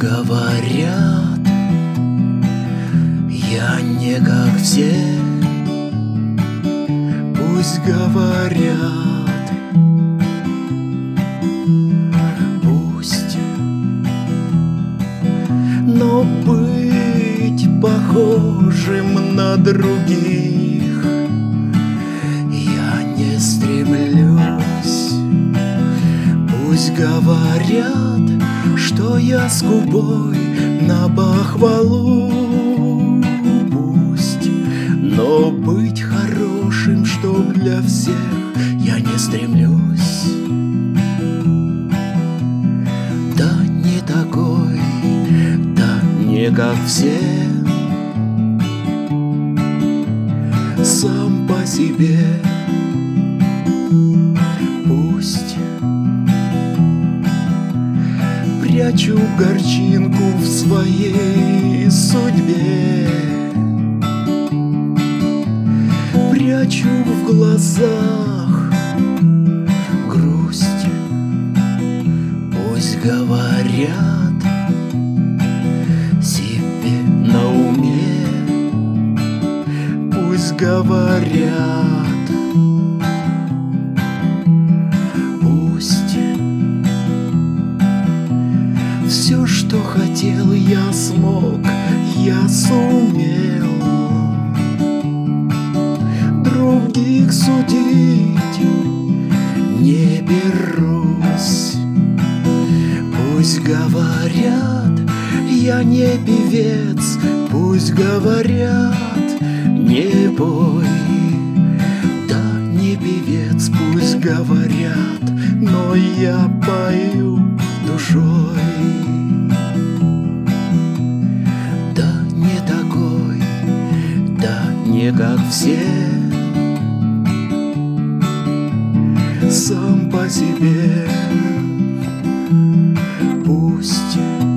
говорят, я не как все. Пусть говорят, пусть, но быть похожим на других я не стремлюсь. Пусть говорят, что я скупой на похвалу. Пусть, но быть хорошим, чтоб для всех, я не стремлюсь. Да не такой, да не как все. Сам по себе. Пусть прячу горчинку в своей судьбе, прячу в глазах грусть. Пусть говорят себе на уме, пусть говорят, пусть. Все, что хотел, я смог, я сумел. Других судить не берусь. Пусть говорят, я не певец. Пусть говорят, не пой. Да, не певец, пусть говорят, но я пою душой. Да, не такой, да, не как все. Сам по себе. Пусть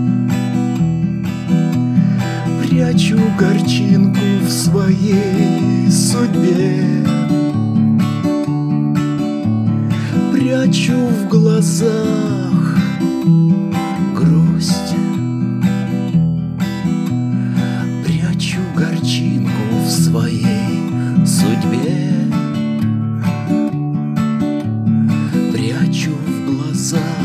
прячу горчинку в своей судьбе, прячу в глазах грусть, прячу горчинку в своей судьбе, прячу в глазах